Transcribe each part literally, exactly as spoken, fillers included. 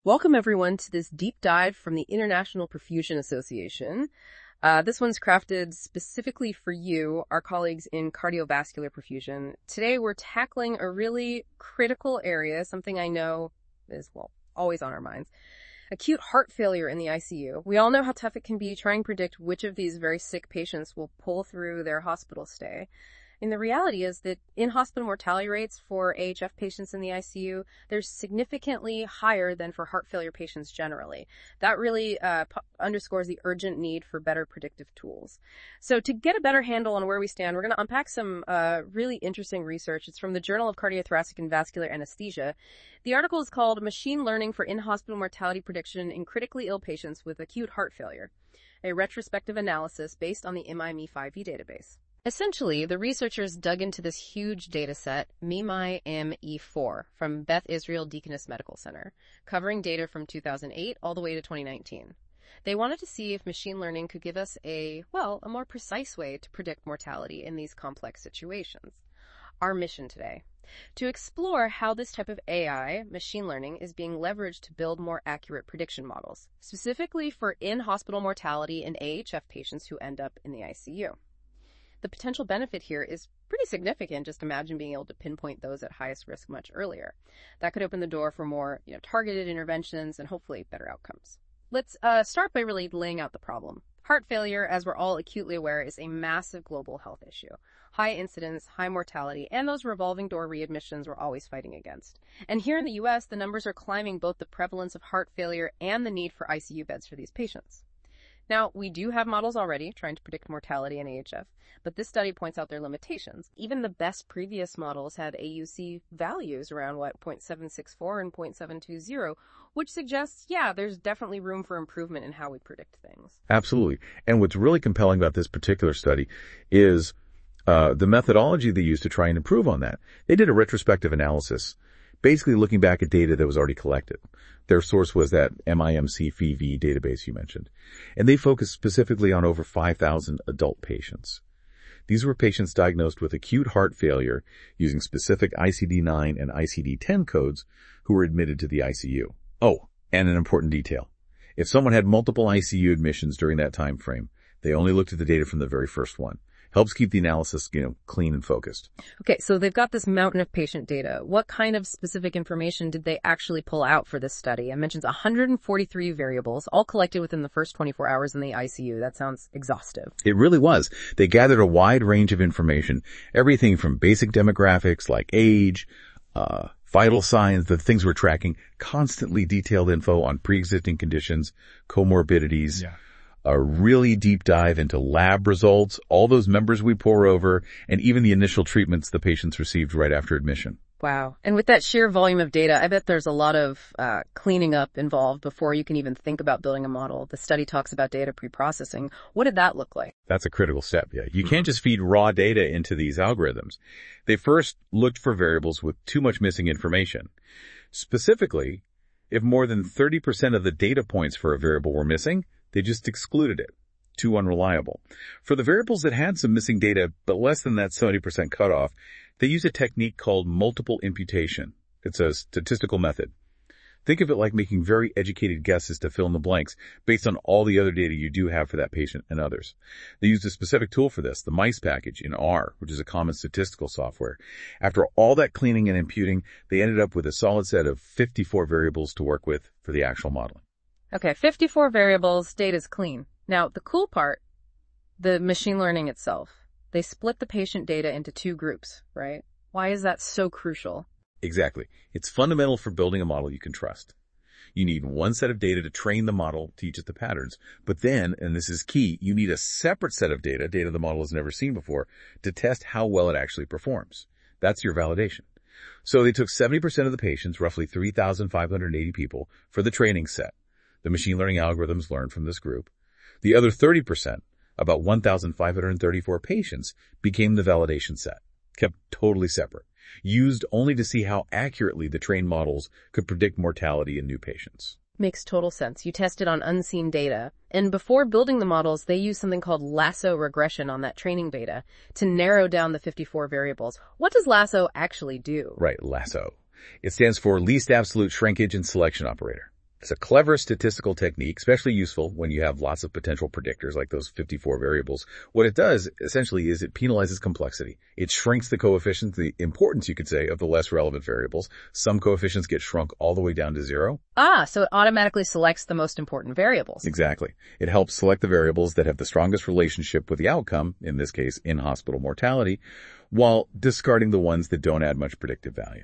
Welcome, everyone, to this deep dive from the International Perfusion Association. Uh, this one's crafted specifically for you, our colleagues in cardiovascular perfusion. Today, we're tackling a really critical area, something I know is, well, always on our minds. Acute heart failure in the I C U. We all know how tough it can be trying to predict which of these very sick patients will pull through their hospital stay. And the reality is that in-hospital mortality rates for A H F patients in the I C U, they're significantly higher than for heart failure patients generally. That really uh, p- underscores the urgent need for better predictive tools. So to get a better handle on where we stand, we're going to unpack some uh, really interesting research. It's from the Journal of Cardiothoracic and Vascular Anesthesia. The article is called Machine Learning for In-Hospital Mortality Prediction in Critically Ill Patients with Acute Heart Failure, a retrospective analysis based on the M I M E five V database. Essentially, the researchers dug into this huge data set, M I M E four, from Beth Israel Deaconess Medical Center, covering data from two thousand eight all the way to twenty nineteen. They wanted to see if machine learning could give us a, well, a more precise way to predict mortality in these complex situations. Our mission today, to explore how this type of A I, machine learning, is being leveraged to build more accurate prediction models, specifically for in-hospital mortality in A H F patients who end up in the I C U. The potential benefit here is pretty significant. Just imagine being able to pinpoint those at highest risk much earlier. That could open the door for more, you know, targeted interventions and hopefully better outcomes. Let's uh, start by really laying out the problem. Heart failure, as we're all acutely aware, is a massive global health issue. High incidence, high mortality, and those revolving door readmissions we're always fighting against. And here in the U S, the numbers are climbing both the prevalence of heart failure and the need for I C U beds for these patients. Now, we do have models already trying to predict mortality in A H F, but this study points out their limitations. Even the best previous models had A U C values around, what, zero point seven six four and zero point seven two zero, which suggests, yeah, there's definitely room for improvement in how we predict things. Absolutely. And what's really compelling about this particular study is uh, the methodology they used to try and improve on that. They did a retrospective analysis, basically looking back at data that was already collected. Their source was that M I M C five V database you mentioned. And they focused specifically on over five thousand adult patients. These were patients diagnosed with acute heart failure using specific I C D nine and I C D ten codes who were admitted to the I C U. Oh, and an important detail. If someone had multiple I C U admissions during that time frame, they only looked at the data from the very first one. Helps keep the analysis, you know, clean and focused. Okay, so they've got this mountain of patient data. What kind of specific information did they actually pull out for this study? I mentioned one hundred forty-three variables, all collected within the first twenty-four hours in the I C U. That sounds exhaustive. It really was. They gathered a wide range of information, everything from basic demographics like age, uh, vital signs, the things we're tracking, constantly detailed info on pre-existing conditions, comorbidities. Yeah. A really deep dive into lab results, all those members we pour over, and even the initial treatments the patients received right after admission. Wow. And with that sheer volume of data, I bet there's a lot of uh, cleaning up involved before you can even think about building a model. The study talks about data pre-processing. What did that look like? That's a critical step, yeah. You can't just feed raw data into these algorithms. They first looked for variables with too much missing information. Specifically, if more than thirty percent of the data points for a variable were missing, they just excluded it. Too unreliable. For the variables that had some missing data, but less than that seventy percent cutoff, they use a technique called multiple imputation. It's a statistical method. Think of it like making very educated guesses to fill in the blanks based on all the other data you do have for that patient and others. They used a specific tool for this, the MICE package in R, which is a common statistical software. After all that cleaning and imputing, they ended up with a solid set of fifty-four variables to work with for the actual modeling. Okay, fifty-four variables, data's clean. Now, the cool part, the machine learning itself, they split the patient data into two groups, right? Why is that so crucial? Exactly. It's fundamental for building a model you can trust. You need one set of data to train the model to teach it the patterns. But then, and this is key, you need a separate set of data, data the model has never seen before, to test how well it actually performs. That's your validation. So they took seventy percent of the patients, roughly three thousand five hundred eighty people, for the training set. The machine learning algorithms learned from this group. The other thirty percent, about one thousand five hundred thirty-four patients, became the validation set, kept totally separate, used only to see how accurately the trained models could predict mortality in new patients. Makes total sense. You tested on unseen data. And before building the models, they used something called lasso regression on that training data to narrow down the fifty-four variables. What does lasso actually do? Right, lasso. It stands for least absolute shrinkage and selection operator. It's a clever statistical technique, especially useful when you have lots of potential predictors like those fifty-four variables. What it does, essentially, is it penalizes complexity. It shrinks the coefficients, the importance, you could say, of the less relevant variables. Some coefficients get shrunk all the way down to zero. Ah, so it automatically selects the most important variables. Exactly. It helps select the variables that have the strongest relationship with the outcome, in this case, in-hospital mortality, while discarding the ones that don't add much predictive value.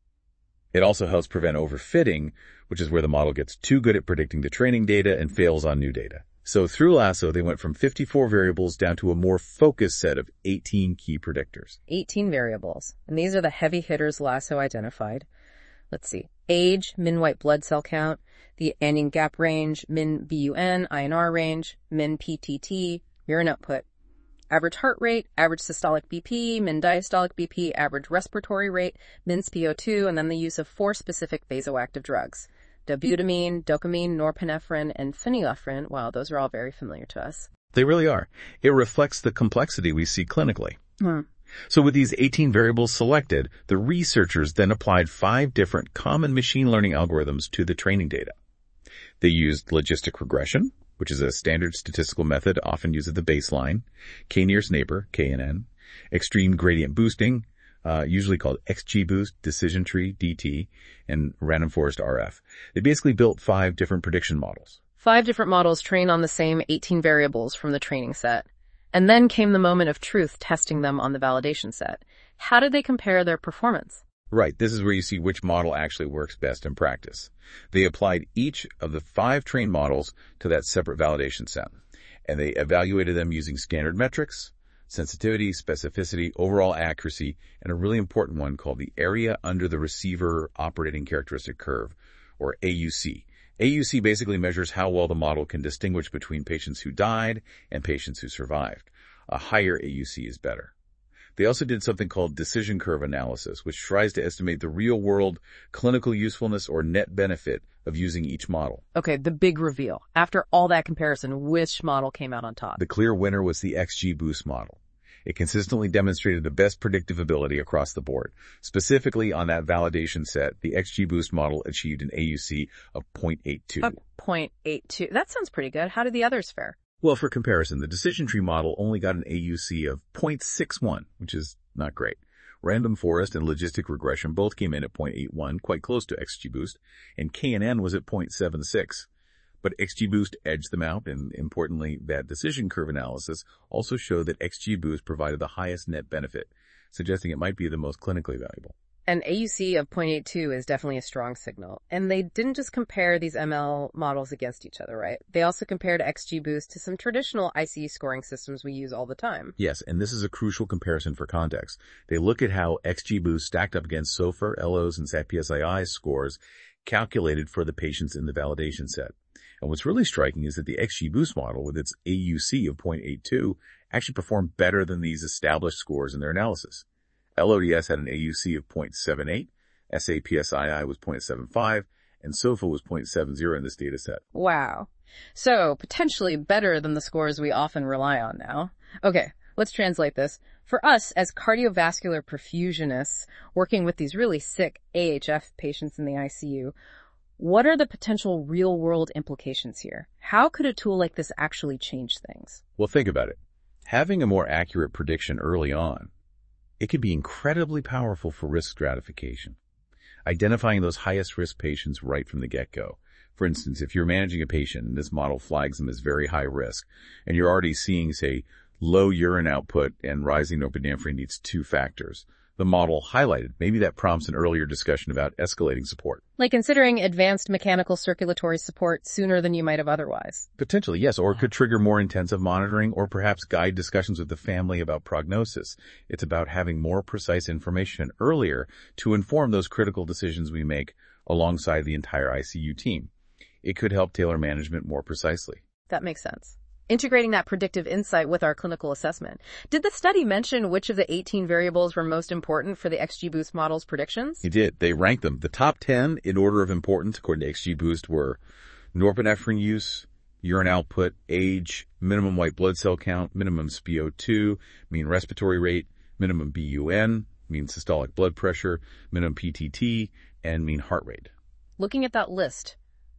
It also helps prevent overfitting, which is where the model gets too good at predicting the training data and fails on new data. So through Lasso, they went from fifty-four variables down to a more focused set of eighteen key predictors. eighteen variables. And these are the heavy hitters Lasso identified. Let's see. Age, min white blood cell count, the Anion gap range, min B U N, I N R range, min P T T, urine output. Average heart rate, average systolic B P, min diastolic B P, average respiratory rate, min S P O two, and then the use of four specific vasoactive drugs. Dobutamine, dopamine, norepinephrine, and phenylephrine. Wow, those are all very familiar to us. They really are. It reflects the complexity we see clinically. Hmm. So with these eighteen variables selected, the researchers then applied five different common machine learning algorithms to the training data. They used logistic regression, which is a standard statistical method often used at the baseline, K-nearest neighbor, K N N, extreme gradient boosting, uh, usually called X G boost, decision tree, D T, and random forest R F. They basically built five different prediction models. Five different models trained on the same eighteen variables from the training set. And then came the moment of truth testing them on the validation set. How did they compare their performance? Right. This is where you see which model actually works best in practice. They applied each of the five trained models to that separate validation set, and they evaluated them using standard metrics, sensitivity, specificity, overall accuracy, and a really important one called the area under the receiver operating characteristic curve, or A U C. A U C basically measures how well the model can distinguish between patients who died and patients who survived. A higher A U C is better. They also did something called decision curve analysis, which tries to estimate the real-world clinical usefulness or net benefit of using each model. Okay, the big reveal. After all that comparison, which model came out on top? The clear winner was the X G boost model. It consistently demonstrated the best predictive ability across the board. Specifically on that validation set, the X G boost model achieved an A U C of zero point eight two. zero point eight two. That sounds pretty good. How did the others fare? Well, for comparison, the decision tree model only got an A U C of zero point six one, which is not great. Random forest and logistic regression both came in at zero point eight one, quite close to X G boost, and K N N was at zero point seven six. But X G boost edged them out, and importantly, that decision curve analysis also showed that X G boost provided the highest net benefit, suggesting it might be the most clinically valuable. An A U C of zero point eight two is definitely a strong signal. And they didn't just compare these M L models against each other, right? They also compared X G boost to some traditional I C U scoring systems we use all the time. Yes, and this is a crucial comparison for context. They look at how X G boost stacked up against SOFA, L Os, and S A T P S I I scores calculated for the patients in the validation set. And what's really striking is that the X G boost model, with its A U C of zero point eight two, actually performed better than these established scores in their analysis. L O D S had an A U C of zero point seven eight, S A P S I I was zero point seven five, and SOFA was zero point seven zero in this data set. Wow. So, potentially better than the scores we often rely on now. Okay, let's translate this. For us, as cardiovascular perfusionists working with these really sick A H F patients in the I C U, what are the potential real-world implications here? How could a tool like this actually change things? Well, think about it. Having a more accurate prediction early on, it can be incredibly powerful for risk stratification. Identifying those highest risk patients right from the get-go. For instance, if you're managing a patient and this model flags them as very high risk, and you're already seeing, say, low urine output and rising norepinephrine needs two factors, the model highlighted, maybe that prompts an earlier discussion about escalating support. Like considering advanced mechanical circulatory support sooner than you might have otherwise. Potentially, yes, or it could trigger more intensive monitoring or perhaps guide discussions with the family about prognosis. It's about having more precise information earlier to inform those critical decisions we make alongside the entire I C U team. It could help tailor management more precisely. That makes sense. Integrating that predictive insight with our clinical assessment. Did the study mention which of the eighteen variables were most important for the X G boost model's predictions? It did. They ranked them. The top ten in order of importance, according to X G boost, were norepinephrine use, urine output, age, minimum white blood cell count, minimum S P O two, mean respiratory rate, minimum B U N, mean systolic blood pressure, minimum P T T, and mean heart rate. Looking at that list,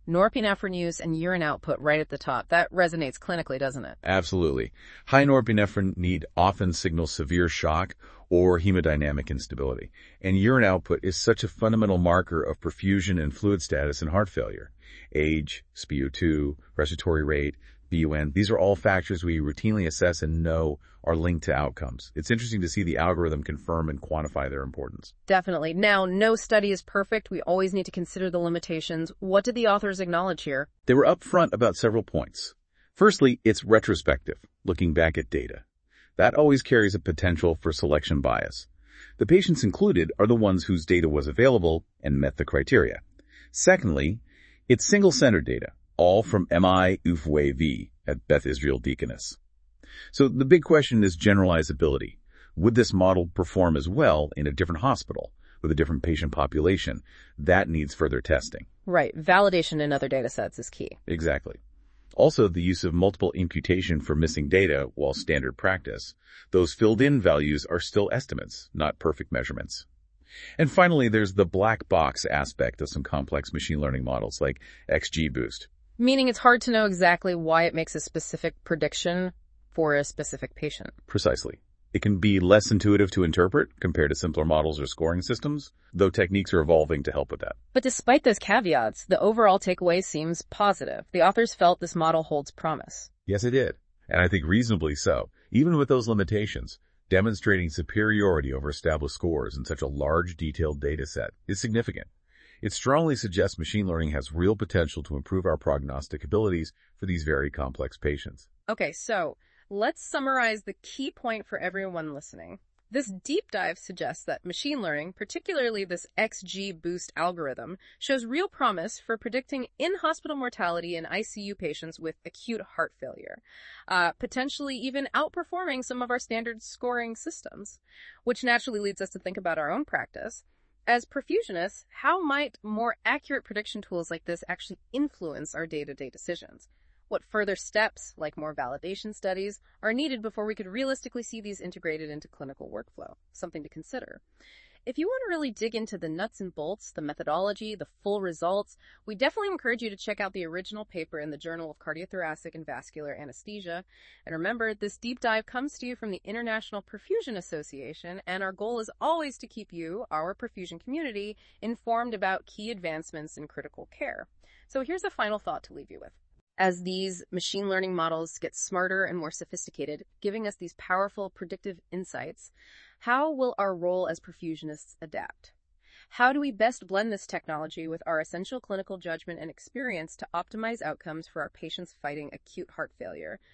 Norepinephrine use and urine output right at the top. That resonates clinically, doesn't it? Absolutely. High norepinephrine need often signal severe shock or hemodynamic instability. And urine output is such a fundamental marker of perfusion and fluid status in heart failure. Age, S p O two, respiratory rate, B U N, these are all factors we routinely assess and know are linked to outcomes. It's interesting to see the algorithm confirm and quantify their importance. Definitely. Now, no study is perfect. We always need to consider the limitations. What did the authors acknowledge here? They were upfront about several points. Firstly, it's retrospective, looking back at data. That always carries a potential for selection bias. The patients included are the ones whose data was available and met the criteria. Secondly, it's single-center data, all from M I Ufwe-V at Beth Israel Deaconess. So the big question is generalizability. Would this model perform as well in a different hospital with a different patient population? That needs further testing. Right. Validation in other data sets is key. Exactly. Also, the use of multiple imputation for missing data, while standard practice, those filled-in values are still estimates, not perfect measurements. And finally, there's the black box aspect of some complex machine learning models like XGBoost. Meaning it's hard to know exactly why it makes a specific prediction for a specific patient. Precisely. It can be less intuitive to interpret compared to simpler models or scoring systems, though techniques are evolving to help with that. But despite those caveats, the overall takeaway seems positive. The authors felt this model holds promise. Yes, it did. And I think reasonably so. Even with those limitations, demonstrating superiority over established scores in such a large, detailed data set is significant. It strongly suggests machine learning has real potential to improve our prognostic abilities for these very complex patients. Okay, so let's summarize the key point for everyone listening. This deep dive suggests that machine learning, particularly this XGBoost algorithm, shows real promise for predicting in-hospital mortality in I C U patients with acute heart failure, uh, potentially even outperforming some of our standard scoring systems, which naturally leads us to think about our own practice. As perfusionists, how might more accurate prediction tools like this actually influence our day-to-day decisions? What further steps, like more validation studies, are needed before we could realistically see these integrated into clinical workflow? Something to consider. If you want to really dig into the nuts and bolts, the methodology, the full results, we definitely encourage you to check out the original paper in the Journal of Cardiothoracic and Vascular Anesthesia. And remember, this deep dive comes to you from the International Perfusion Association, and our goal is always to keep you, our perfusion community, informed about key advancements in critical care. So here's a final thought to leave you with. As these machine learning models get smarter and more sophisticated, giving us these powerful predictive insights, how will our role as perfusionists adapt? How do we best blend this technology with our essential clinical judgment and experience to optimize outcomes for our patients fighting acute heart failure?